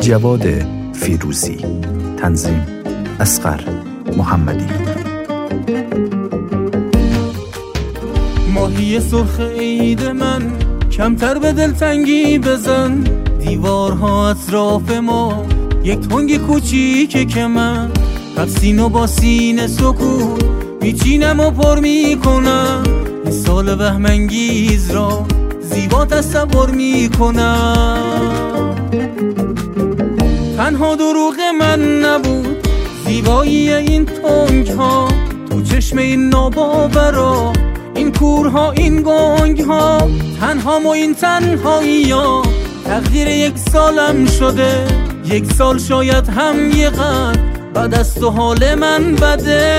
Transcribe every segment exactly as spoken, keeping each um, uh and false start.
جواد فیروزی. تنظیم اصغر محمدی. ماهی سرخ عید من کمتر به دلتنگی بزن، دیوارها اطراف ما یک تنگ کوچیکه که من سینه با سینه سکوت میچینم و پر میکنم، این سال وهم‌انگیز را زیبا تصور میکنم. تنها دروغ من نبود زیبایی این تنگ ها، تو چشم این ناباورا، این کورها، این گنگ ها. تنها و این تنهایی ها تقدیر یک سالم شده، یک سال شاید هم یه قد بعد از تو حال من بده.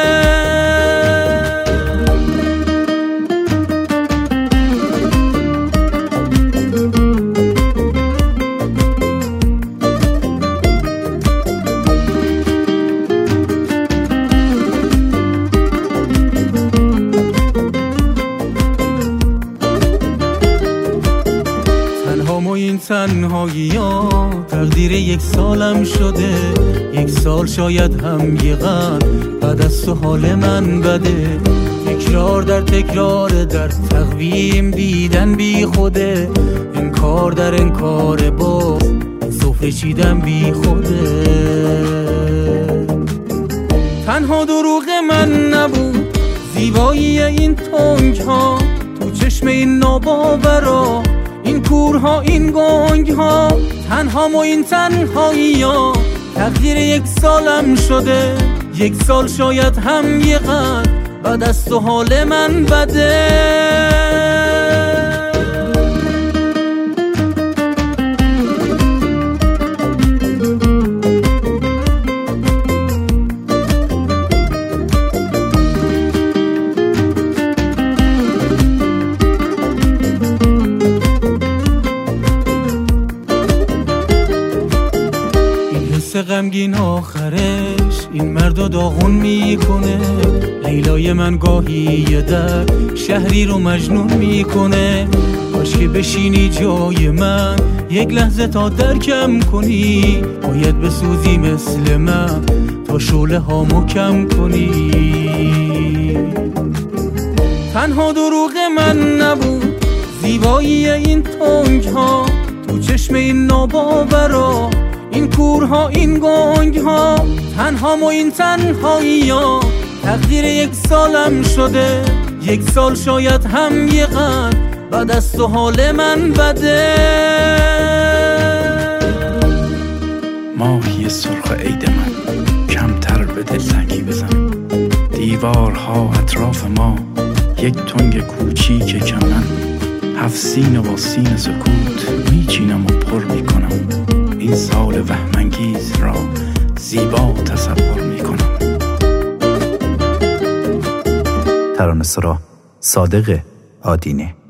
این تنهایی ها تقدیر یک سالم شده، یک سال شاید هم یه قد بعد از تو حال من بده. تکرار در تکرار در تقویم دیدن بی خوده، انکار در انکار با سفره چیدن بی خوده. تنها دروغ من نبود زیبایی این تنگ ها، تو چشم این ناباورا، این کورها، این گنگ ها. تنها و این تنهایی ها تقدیر یک سالم شده، یک سال شاید هم یه قد بعد از تو حال من بده. غمگین آخرش این مردو داغون میکنه، لیلای من گاهی یه در شهری رو مجنون میکنه. کاش که بشینی جای من یک لحظه تا درکم کنی، باید بسوزی مثل من تا شعله هامو کم کنی. تنها دروغ من نبود زیبایی این تنگ ها، تو چشم این ناباورا، این کورها، این گنگ ها. تنها و این تنهایی ها تقدیر یک سالم شده، یک سال شاید هم یه قد بعد از تو حال من بده. ماهی سرخ عید من کمتر به دلتنگی بزن، دیوارها اطراف ما یک تنگ کوچیکه که من هفت سینه با سینه سکوت میچینم و پر میکنم، این سال وهم‌انگیز را زیبا تصور میکنم. ترانه‌سرا صادق آدینه.